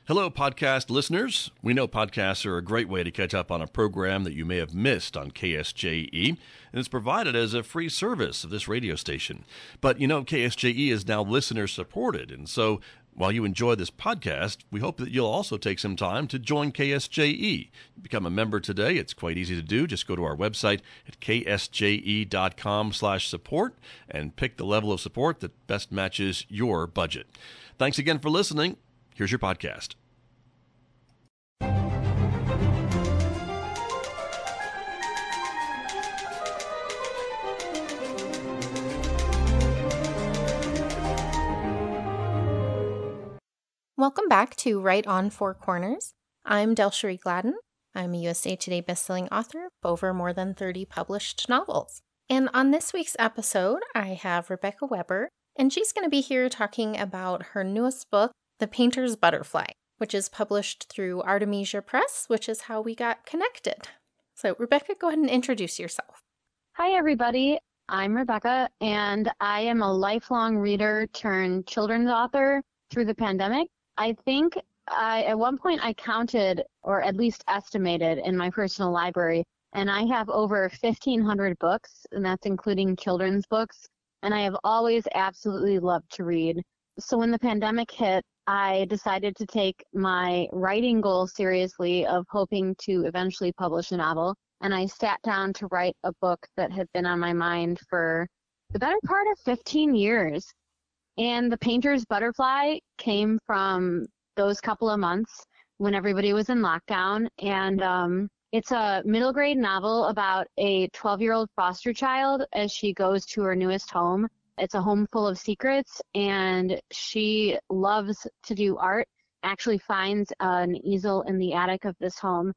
Hello, podcast listeners. We know podcasts are a great way to catch up on a program that you may have missed on KSJE, and it's provided as a free service of this radio station. But you know, KSJE is now listener supported, and so while you enjoy this podcast, we hope that you'll also take some time to join KSJE. Become a member today. It's quite easy to do. Just go to our website at ksje.com/support and pick the level of support that best matches your budget. Thanks again for listening. Here's your podcast. Welcome back to Right on Four Corners. I'm Delcherie Gladden. I'm a USA Today bestselling author of over more than 30 published novels. And on this week's episode, I have Rebecca Weber, and she's going to be here talking about her newest book, The Painter's Butterfly, which is published through Artemisia Press, which is how we got connected. So, Rebecca, go ahead and introduce yourself. Hi, everybody. I'm Rebecca, and I am a lifelong reader turned children's author through the pandemic. I think at one point I counted, or at least estimated, in my personal library, and I have over 1,500 books, and that's including children's books, and I have always absolutely loved to read. So when the pandemic hit, I decided to take my writing goal seriously of hoping to eventually publish a novel, and I sat down to write a book that had been on my mind for the better part of 15 years. And The Painter's Butterfly came from those couple of months when everybody was in lockdown, and it's a middle grade novel about a 12-year-old foster child as she goes to her newest home. It's a home full of secrets, and she loves to do art, actually finds an easel in the attic of this home,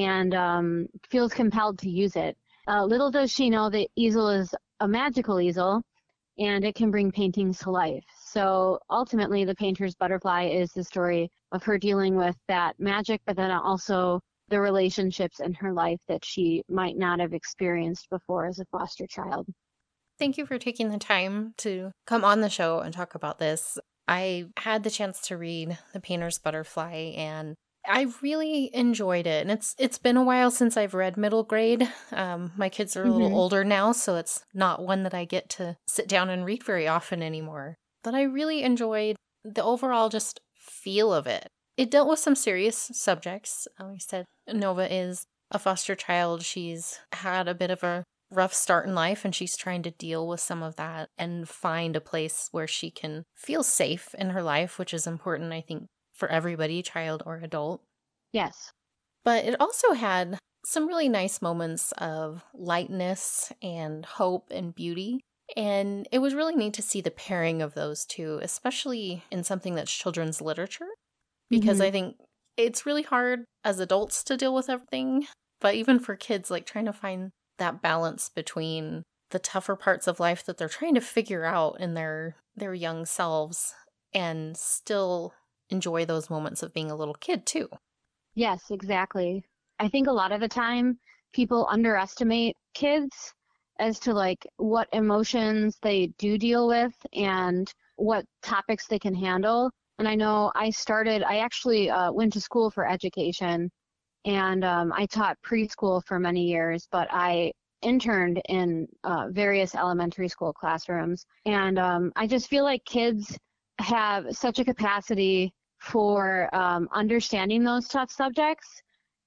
and feels compelled to use it. Little does she know the easel is a magical easel, and it can bring paintings to life. So ultimately, The Painter's Butterfly is the story of her dealing with that magic, but then also the relationships in her life that she might not have experienced before as a foster child. Thank you for taking the time to come on the show and talk about this. I had the chance to read The Painter's Butterfly, and I really enjoyed it. And it's been a while since I've read middle grade. My kids are a little older now, so it's not one that I get to sit down and read very often anymore. But I really enjoyed the overall just feel of it. It dealt with some serious subjects. Like I said, Nova is a foster child. She's had a bit of a rough start in life, and she's trying to deal with some of that and find a place where she can feel safe in her life, which is important, I think, for everybody, child or adult. Yes. But it also had some really nice moments of lightness and hope and beauty. And it was really neat to see the pairing of those two, especially in something that's children's literature, because I think it's really hard as adults to deal with everything. But even for kids, like trying to find that balance between the tougher parts of life that they're trying to figure out in their young selves and still enjoy those moments of being a little kid too. Yes, exactly. I think a lot of the time people underestimate kids as to like what emotions they do deal with and what topics they can handle. And I know I actually went to school for education, and I taught preschool for many years, but I interned in various elementary school classrooms. And I just feel like kids have such a capacity for understanding those tough subjects.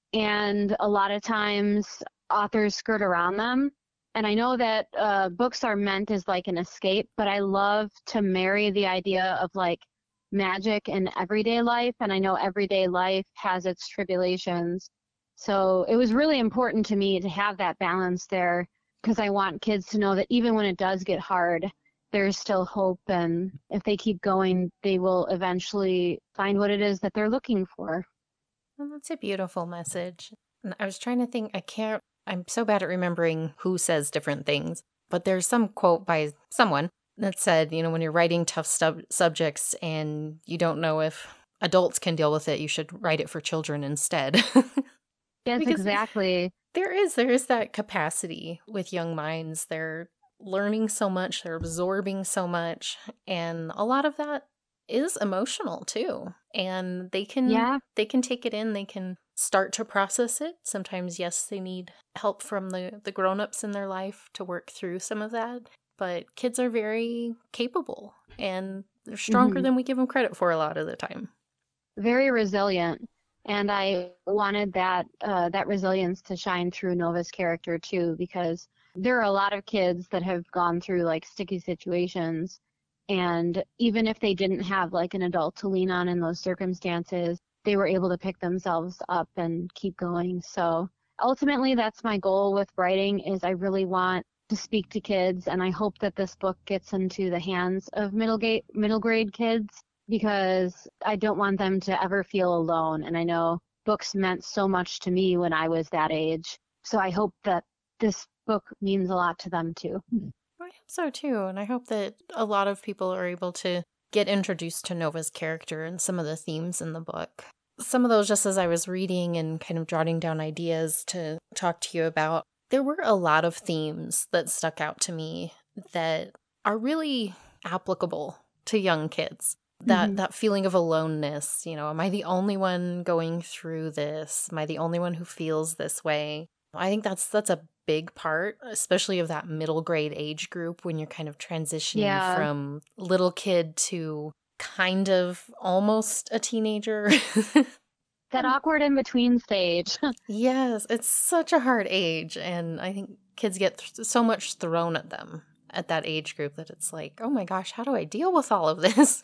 And a lot of times authors skirt around them. And I know that books are meant as like an escape, but I love to marry the idea of like magic in everyday life. And I know everyday life has its tribulations. So it was really important to me to have that balance there, because I want kids to know that even when it does get hard, there's still hope. And if they keep going, they will eventually find what it is that they're looking for. Well, that's a beautiful message. And I was trying to think, I'm so bad at remembering who says different things, but there's some quote by someone that said, you know, when you're writing tough subjects and you don't know if adults can deal with it, you should write it for children instead. Yes, Because exactly. There is that capacity with young minds. They're learning so much, they're absorbing so much, and a lot of that is emotional too. And they can take it in, they can start to process it. Sometimes, yes, they need help from the grown-ups in their life to work through some of that. But kids are very capable, and they're stronger than we give them credit for a lot of the time. Very resilient. And I wanted that resilience to shine through Nova's character too, because there are a lot of kids that have gone through like sticky situations, and even if they didn't have like an adult to lean on in those circumstances, they were able to pick themselves up and keep going. So ultimately, that's my goal with writing, is I really want to speak to kids, and I hope that this book gets into the hands of middle grade kids, because I don't want them to ever feel alone. And I know books meant so much to me when I was that age. So I hope that this book means a lot to them too. I hope so too. And I hope that a lot of people are able to get introduced to Nova's character and some of the themes in the book. Some of those, just as I was reading and kind of jotting down ideas to talk to you about, there were a lot of themes that stuck out to me that are really applicable to young kids. That feeling of aloneness, am I the only one going through this? Am I the only one who feels this way? I think that's a big part, especially of that middle grade age group, when you're kind of transitioning from little kid to kind of almost a teenager. That awkward in between stage. Yes, it's such a hard age, and I think kids get so much thrown at them at that age group that it's like, oh my gosh, how do I deal with all of this?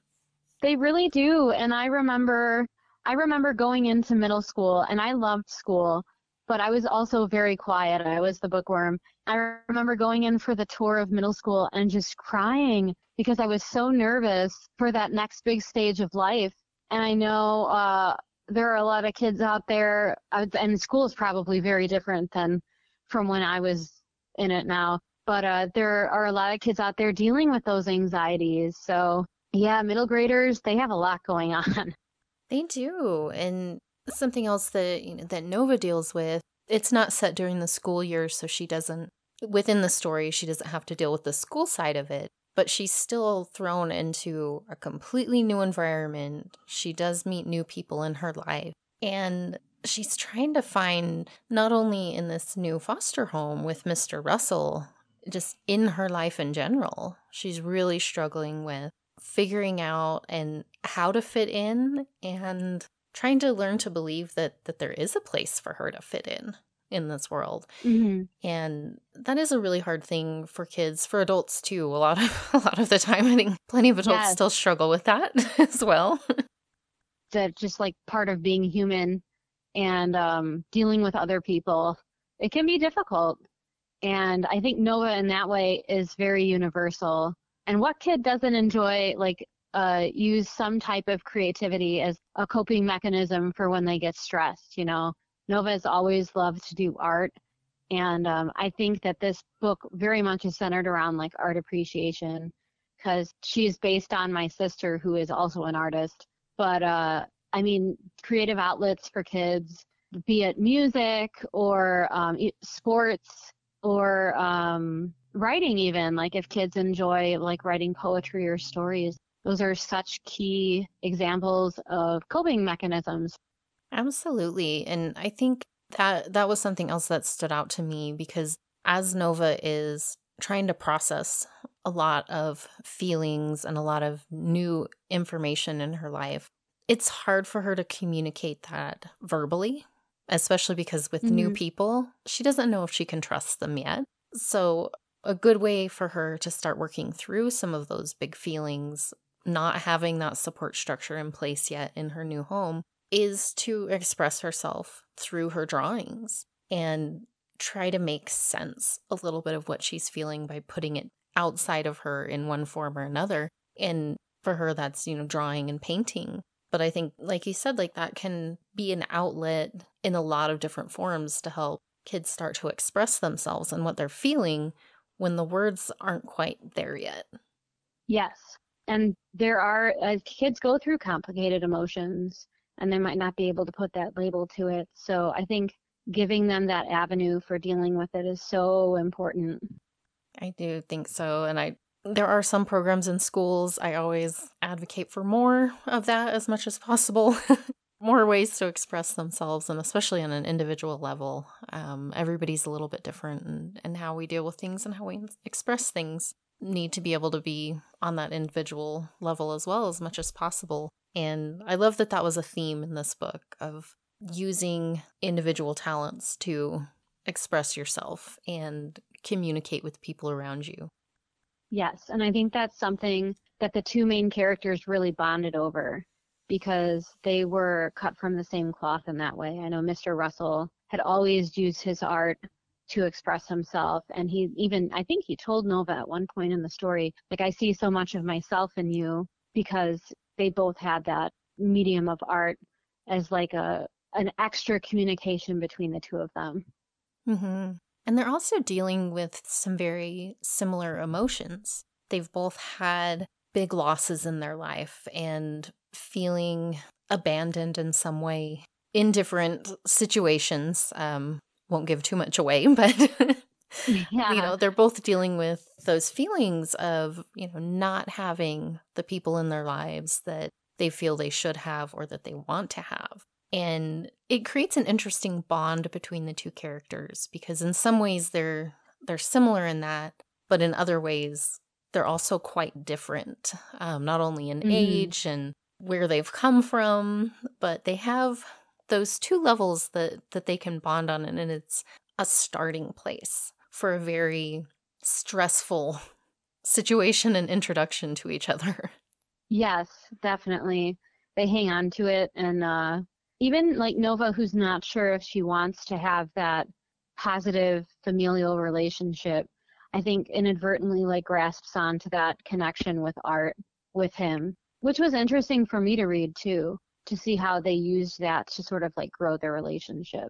They really do. And I remember going into middle school, and I loved school, but I was also very quiet. I was the bookworm. I remember going in for the tour of middle school and just crying because I was so nervous for that next big stage of life. And I know there are a lot of kids out there, and school is probably very different than from when I was in it now. But there are a lot of kids out there dealing with those anxieties. So yeah, middle graders, they have a lot going on. They do. And something else that that Nova deals with, it's not set during the school year, so she doesn't, within the story, she doesn't have to deal with the school side of it, but she's still thrown into a completely new environment. She does meet new people in her life, and she's trying to find, not only in this new foster home with Mr. Russell, just in her life in general, she's really struggling with figuring out and how to fit in, and trying to learn to believe that there is a place for her to fit in this world. And that is a really hard thing for kids, for adults too. A lot of the time, I think plenty of adults still struggle with that as well. That just like part of being human and dealing with other people, it can be difficult. And I think Nova in that way is very universal. And what kid doesn't enjoy use some type of creativity as a coping mechanism for when they get stressed? Nova has always loved to do art, and I think that this book very much is centered around like art appreciation, because she's based on my sister, who is also an artist. But I mean, creative outlets for kids, be it music or sports or writing, even like if kids enjoy like writing poetry or stories, those are such key examples of coping mechanisms. Absolutely. And I think that was something else that stood out to me, because as Nova is trying to process a lot of feelings and a lot of new information in her life, it's hard for her to communicate that verbally, especially because with new people, she doesn't know if she can trust them yet. So a good way for her to start working through some of those big feelings, not having that support structure in place yet in her new home, is to express herself through her drawings and try to make sense a little bit of what she's feeling by putting it outside of her in one form or another. And for her, that's, drawing and painting. But I think, like you said, like that can be an outlet in a lot of different forms to help kids start to express themselves and what they're feeling when the words aren't quite there yet. Yes. And there are, kids go through complicated emotions, and they might not be able to put that label to it. So I think giving them that avenue for dealing with it is so important. I do think so. And I There are some programs in schools. I always advocate for more of that as much as possible. More ways to express themselves, and especially on an individual level. Everybody's a little bit different, and how we deal with things and how we express things need to be able to be on that individual level as well as much as possible. And I love that that was a theme in this book of using individual talents to express yourself and communicate with people around you. Yes, and I think that's something that the two main characters really bonded over because they were cut from the same cloth in that way. I know Mr. Russell had always used his art to express himself, and I think he told Nova at one point in the story, like, I see so much of myself in you, because they both had that medium of art as like an extra communication between the two of them. Mm-hmm. And they're also dealing with some very similar emotions. They've both had big losses in their life and feeling abandoned in some way in different situations. Won't give too much away, but Yeah. they're both dealing with those feelings of, not having the people in their lives that they feel they should have or that they want to have. And it creates an interesting bond between the two characters because in some ways they're similar in that, but in other ways they're also quite different, not only in age and where they've come from, but they have those two levels that they can bond on, and it's a starting place for a very stressful situation and introduction to each other. Yes, definitely. They hang on to it, and even like Nova, who's not sure if she wants to have that positive familial relationship, I think inadvertently like grasps onto that connection with art with him, which was interesting for me to read too, to see how they used that to sort of like grow their relationship.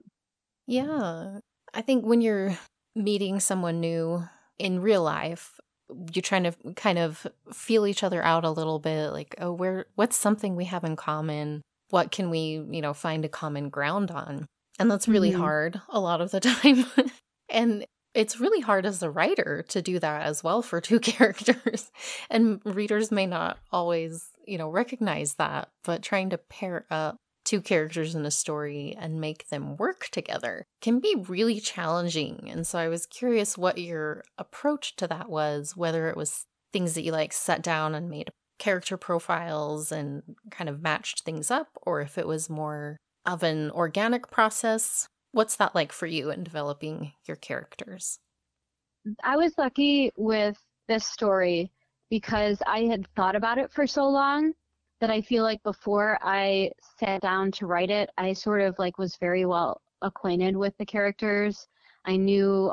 Yeah. I think when you're meeting someone new in real life, you're trying to kind of feel each other out a little bit, like, oh, what's something we have in common? What can we, find a common ground on? And that's really hard a lot of the time. And it's really hard as a writer to do that as well for two characters. And readers may not always, recognize that, but trying to pair up two characters in a story and make them work together can be really challenging. And so I was curious what your approach to that was, whether it was things that you sat down and made character profiles and kind of matched things up, or if it was more of an organic process. What's that like for you in developing your characters? I was lucky with this story because I had thought about it for so long that I feel like before I sat down to write it, I sort of was very well acquainted with the characters. I knew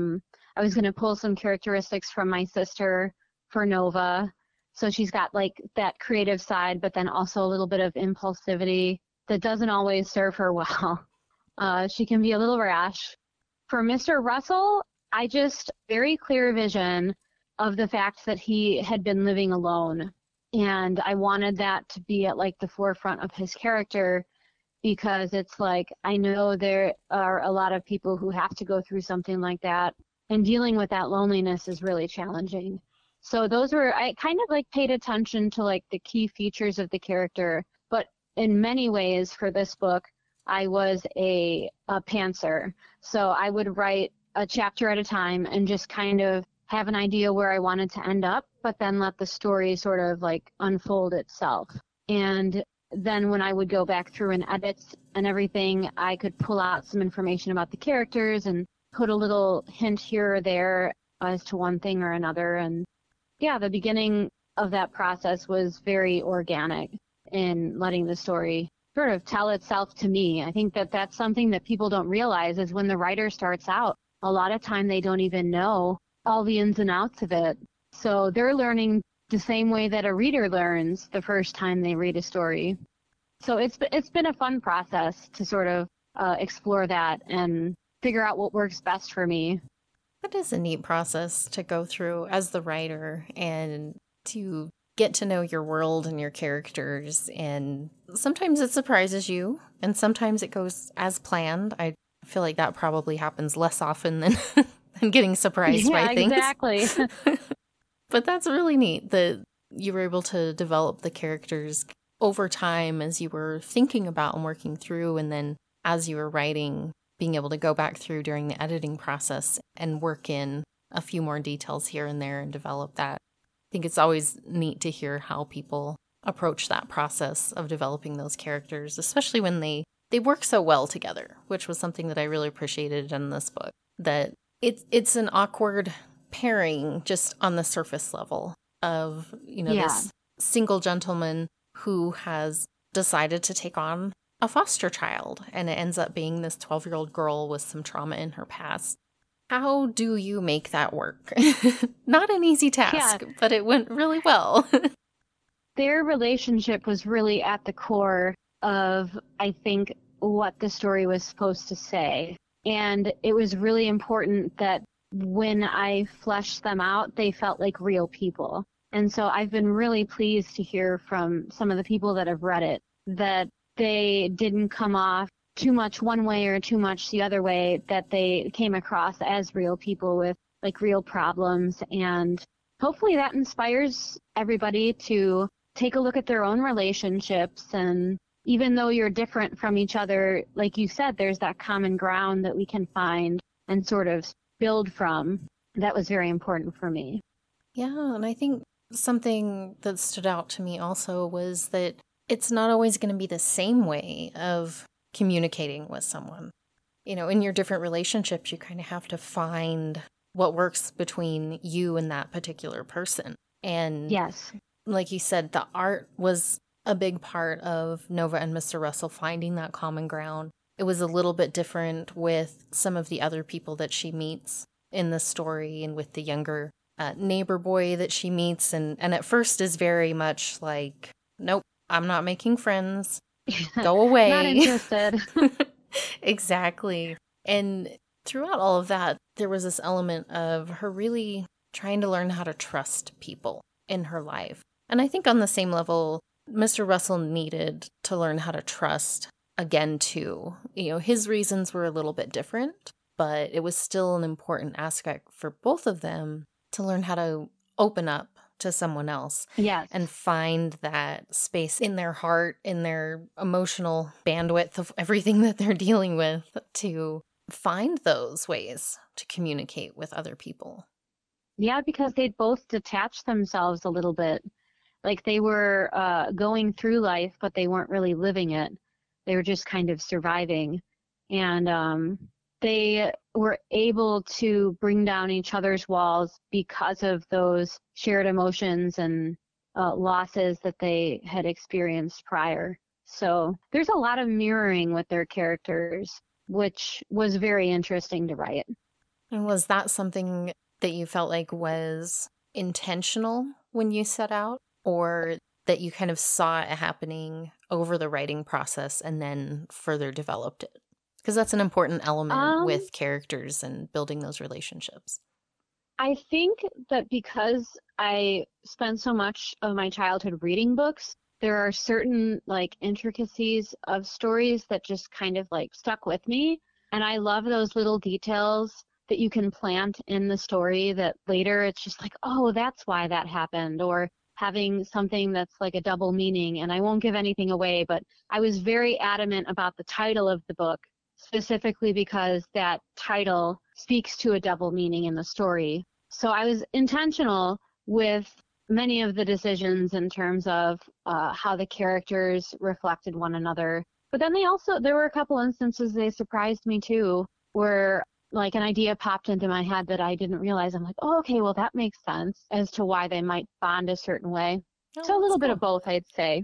I was going to pull some characteristics from my sister for Nova. So she's got that creative side, but then also a little bit of impulsivity that doesn't always serve her well. She can be a little rash. For Mr. Russell, I just very clear vision of the fact that he had been living alone. And I wanted that to be at the forefront of his character because it's I know there are a lot of people who have to go through something like that, and dealing with that loneliness is really challenging. So I kind of paid attention to the key features of the character, but in many ways for this book, I was a pantser. So I would write a chapter at a time and just kind of have an idea where I wanted to end up, but then let the story sort of unfold itself. And then when I would go back through and edit and everything, I could pull out some information about the characters and put a little hint here or there as to one thing or another. And yeah, the beginning of that process was very organic in letting the story sort of tell itself to me. I think that that's something that people don't realize is when the writer starts out, a lot of time they don't even know all the ins and outs of it. So they're learning the same way that a reader learns the first time they read a story. So it's been a fun process to sort of explore that and figure out what works best for me. That is a neat process to go through as the writer and to get to know your world and your characters. And sometimes it surprises you and sometimes it goes as planned. I feel like that probably happens less often than getting surprised by things. Yeah, exactly. But that's really neat that you were able to develop the characters over time as you were thinking about and working through, and then as you were writing, being able to go back through during the editing process and work in a few more details here and there and develop that. I think it's always neat to hear how people approach that process of developing those characters, especially when they work so well together, which was something that I really appreciated in this book. That it's an awkward pairing just on the surface level of, this single gentleman who has decided to take on a foster child, and it ends up being this 12-year-old girl with some trauma in her past. How do you make that work? Not an easy task, but it went really well. Their relationship was really at the core of, I think, what the story was supposed to say. And it was really important that when I fleshed them out, they felt like real people. And so I've been really pleased to hear from some of the people that have read it that they didn't come off too much one way or too much the other way, that they came across as real people with like real problems. And hopefully that inspires everybody to take a look at their own relationships. And even though you're different from each other, like you said, there's that common ground that we can find and sort of build from. That was very important for me. Yeah, and I think something that stood out to me also was that it's not always going to be the same way of communicating with someone. In your different relationships, you kind of have to find what works between you and that particular person. And yes, like you said, the art was a big part of Nova and Mr. Russell finding that common ground. It was a little bit different with some of the other people that she meets in the story, and with the younger neighbor boy that she meets, and at first is very much like, nope, I'm not making friends. Go away. Not interested. Exactly. And throughout all of that, there was this element of her really trying to learn how to trust people in her life. And I think on the same level, Mr. Russell needed to learn how to trust again, too. His reasons were a little bit different, but it was still an important aspect for both of them to learn how to open up to someone else. Yes. And find that space in their heart, in their emotional bandwidth of everything that they're dealing with, to find those ways to communicate with other people. Yeah, because they'd both detached themselves a little bit. Like they were going through life, but they weren't really living it. They were just kind of surviving. And they were able to bring down each other's walls because of those shared emotions and losses that they had experienced prior. So there's a lot of mirroring with their characters, which was very interesting to write. And was that something that you felt like was intentional when you set out, or that you kind of saw it happening over the writing process and then further developed it? Because that's an important element with characters and building those relationships. I think that because I spent so much of my childhood reading books, there are certain like intricacies of stories that just kind of like stuck with me. And I love those little details that you can plant in the story that later it's just like, oh, that's why that happened, or having something that's like a double meaning. And I won't give anything away, but I was very adamant about the title of the book, specifically because that title speaks to a double meaning in the story. So I was intentional with many of the decisions in terms of how the characters reflected one another. But then there were a couple instances they surprised me too, where like an idea popped into my head that I didn't realize. I'm like, oh, okay, well, that makes sense as to why they might bond a certain way. So a little bit of both, I'd say.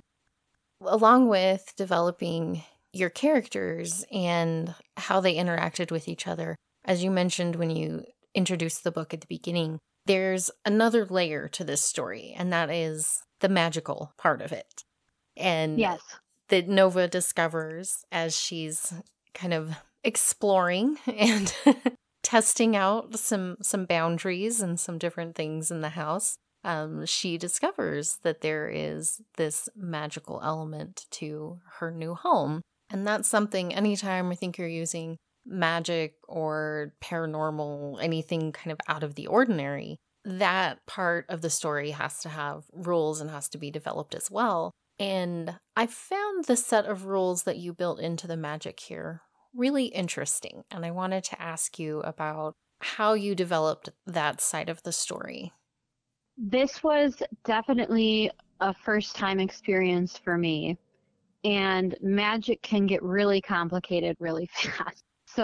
Along with developing your characters and how they interacted with each other, as you mentioned when you introduced the book at the beginning, there's another layer to this story, and that is the magical part of it. And yes, that Nova discovers as she's kind of exploring and testing out some boundaries and some different things in the house. She discovers that there is this magical element to her new home. And that's something, anytime I think you're using magic or paranormal, anything kind of out of the ordinary, that part of the story has to have rules and has to be developed as well. And I found the set of rules that you built into the magic here really interesting. And I wanted to ask you about how you developed that side of the story. This was definitely a first time experience for me, and magic can get really complicated really fast.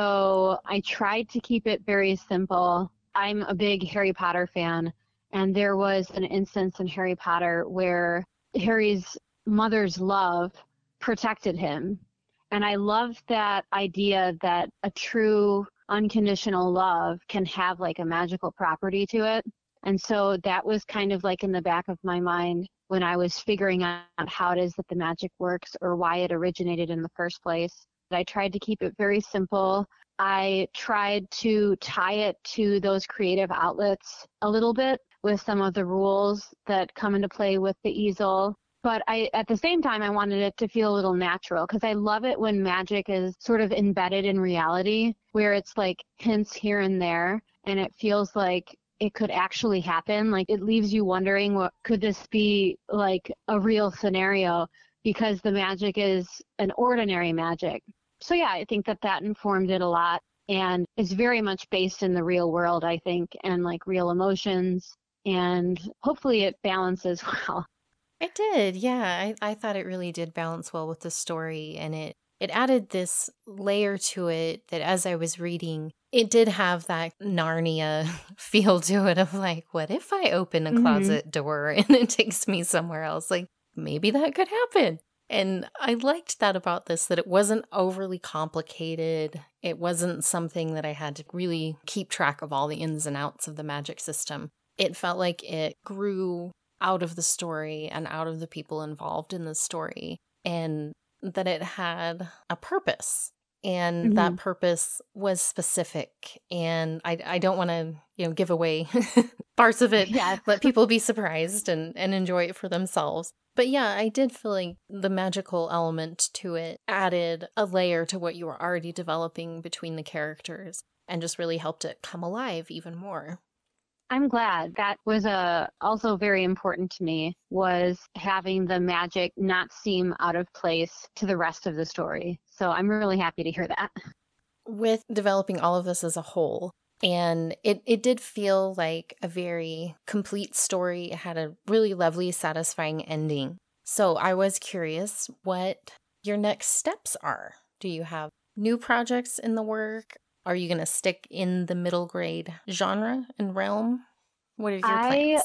So I tried to keep it very simple. I'm a big Harry Potter fan, and there was an instance in Harry Potter where Harry's mother's love protected him. And I loved that idea that a true unconditional love can have like a magical property to it. And so that was kind of like in the back of my mind when I was figuring out how it is that the magic works or why it originated in the first place. I tried to keep it very simple. I tried to tie it to those creative outlets a little bit with some of the rules that come into play with the easel. But at the same time, I wanted it to feel a little natural because I love it when magic is sort of embedded in reality, where it's like hints here and there, and it feels like it could actually happen. Like it leaves you wondering, what could this be like a real scenario because the magic is an ordinary magic. So yeah, I think that informed it a lot and is very much based in the real world, I think, and like real emotions, and hopefully it balances well. It did, yeah. I thought it really did balance well with the story, and it added this layer to it that as I was reading, it did have that Narnia feel to it of like, what if I open a closet door and it takes me somewhere else? Like, maybe that could happen. And I liked that about this, that it wasn't overly complicated. It wasn't something that I had to really keep track of all the ins and outs of the magic system. It felt like it grew out of the story and out of the people involved in the story, and that it had a purpose. And that purpose was specific. And I don't want to, give away parts of it. Yes. Let people be surprised and enjoy it for themselves. But yeah, I did feel like the magical element to it added a layer to what you were already developing between the characters and just really helped it come alive even more. I'm glad. That was also very important to me, was having the magic not seem out of place to the rest of the story. So I'm really happy to hear that. With developing all of this as a whole, and it did feel like a very complete story. It had a really lovely, satisfying ending. So I was curious what your next steps are. Do you have new projects in the work? Are you going to stick in the middle grade genre and realm? What are your plans?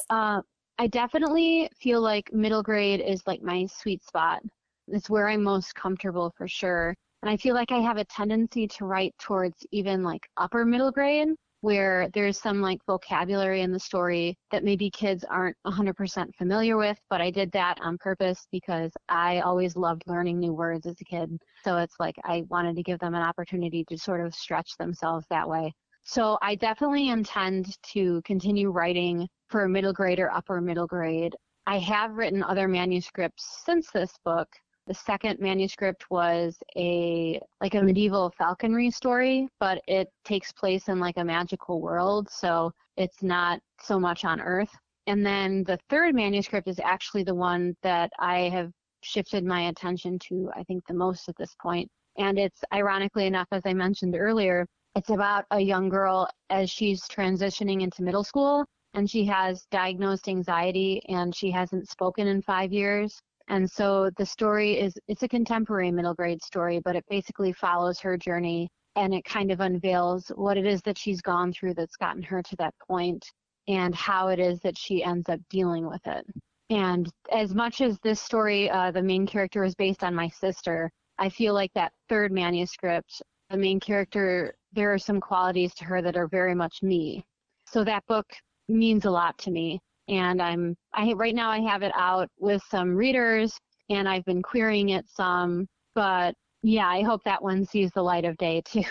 I definitely feel like middle grade is like my sweet spot. It's where I'm most comfortable for sure. And I feel like I have a tendency to write towards even like upper middle grade, where there's some like vocabulary in the story that maybe kids aren't 100% familiar with, but I did that on purpose because I always loved learning new words as a kid. So it's like I wanted to give them an opportunity to sort of stretch themselves that way. So I definitely intend to continue writing for middle grade or upper middle grade. I have written other manuscripts since this book. The second manuscript was a medieval falconry story, but it takes place in like a magical world, so it's not so much on Earth. And then the third manuscript is actually the one that I have shifted my attention to, I think, the most at this point. And it's, ironically enough, as I mentioned earlier, it's about a young girl as she's transitioning into middle school, and she has diagnosed anxiety, and she hasn't spoken in 5 years. And so the story it's a contemporary middle grade story, but it basically follows her journey, and it kind of unveils what it is that she's gone through that's gotten her to that point and how it is that she ends up dealing with it. And as much as this story, the main character is based on my sister, I feel like that third manuscript, the main character, there are some qualities to her that are very much me. So that book means a lot to me. And right now I have it out with some readers, and I've been querying it some, but yeah, I hope that one sees the light of day too.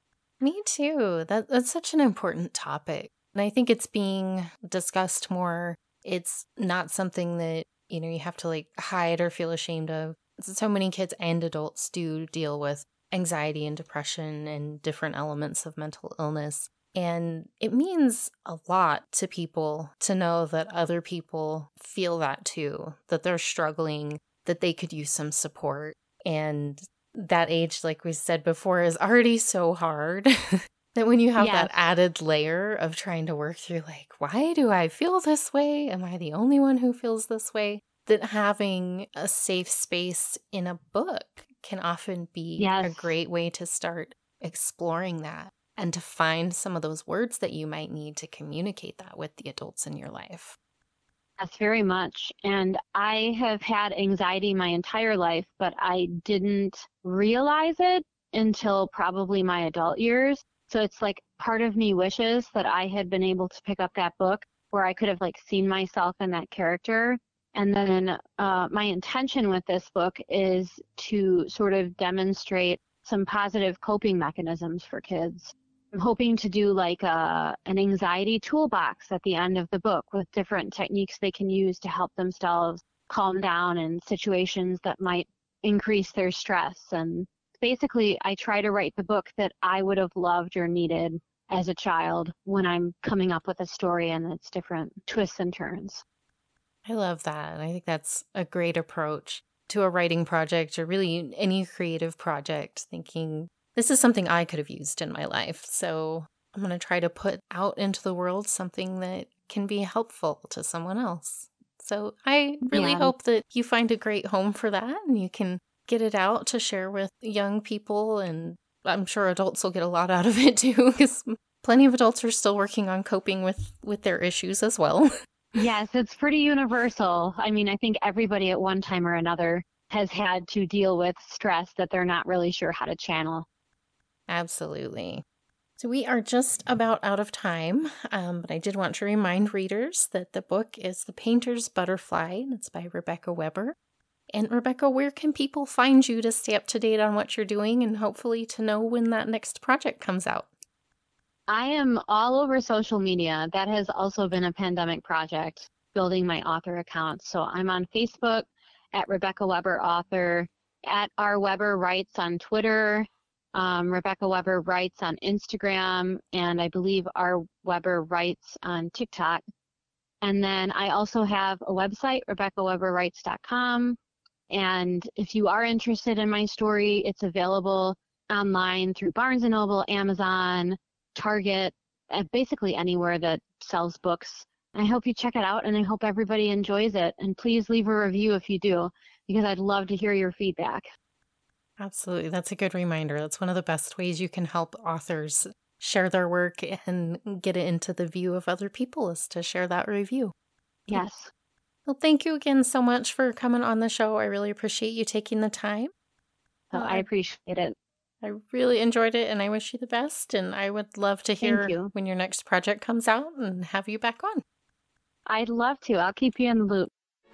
Me too. That's such an important topic. And I think it's being discussed more. It's not something that, you have to like hide or feel ashamed of. So many kids and adults do deal with anxiety and depression and different elements of mental illness. And it means a lot to people to know that other people feel that too, that they're struggling, that they could use some support. And that age, like we said before, is already so hard that when you have that added layer of trying to work through, like, why do I feel this way? Am I the only one who feels this way? That having a safe space in a book can often be a great way to start exploring that and to find some of those words that you might need to communicate that with the adults in your life. Yes, very much. And I have had anxiety my entire life, but I didn't realize it until probably my adult years. So it's like part of me wishes that I had been able to pick up that book where I could have like seen myself in that character. And then my intention with this book is to sort of demonstrate some positive coping mechanisms for kids. I'm hoping to do like an anxiety toolbox at the end of the book with different techniques they can use to help themselves calm down in situations that might increase their stress. And basically, I try to write the book that I would have loved or needed as a child when I'm coming up with a story and its different twists and turns. I love that. And I think that's a great approach to a writing project or really any creative project, thinking this is something I could have used in my life. So I'm going to try to put out into the world something that can be helpful to someone else. So I really hope that you find a great home for that and you can get it out to share with young people. And I'm sure adults will get a lot out of it too, because plenty of adults are still working on coping with their issues as well. Yes, it's pretty universal. I mean, I think everybody at one time or another has had to deal with stress that they're not really sure how to channel. Absolutely. So we are just about out of time, but I did want to remind readers that the book is The Painter's Butterfly, and it's by Rebecca Weber. And Rebecca, where can people find you to stay up to date on what you're doing and hopefully to know when that next project comes out? I am all over social media. That has also been a pandemic project, building my author account. So I'm on Facebook at Rebecca Weber Author, at R. Weber Writes on Twitter, Rebecca Weber Writes on Instagram, and I believe R. Weber Writes on TikTok. And then I also have a website, RebeccaWeberWrites.com. And if you are interested in my story, it's available online through Barnes & Noble, Amazon, Target, basically anywhere that sells books. I hope you check it out, and I hope everybody enjoys it. And please leave a review if you do, because I'd love to hear your feedback. Absolutely. That's a good reminder. That's one of the best ways you can help authors share their work and get it into the view of other people is to share that review. Yes. Well, thank you again so much for coming on the show. I really appreciate you taking the time. I appreciate it. I really enjoyed it, and I wish you the best. And I would love to hear when your next project comes out and have you back on. I'd love to. I'll keep you in the loop.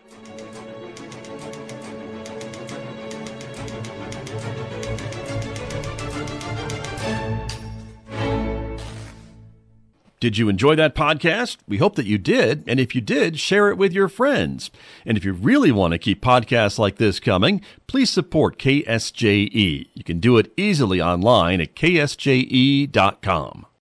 Did you enjoy that podcast? We hope that you did. And if you did, share it with your friends. And if you really want to keep podcasts like this coming, please support KSJE. You can do it easily online at ksje.com.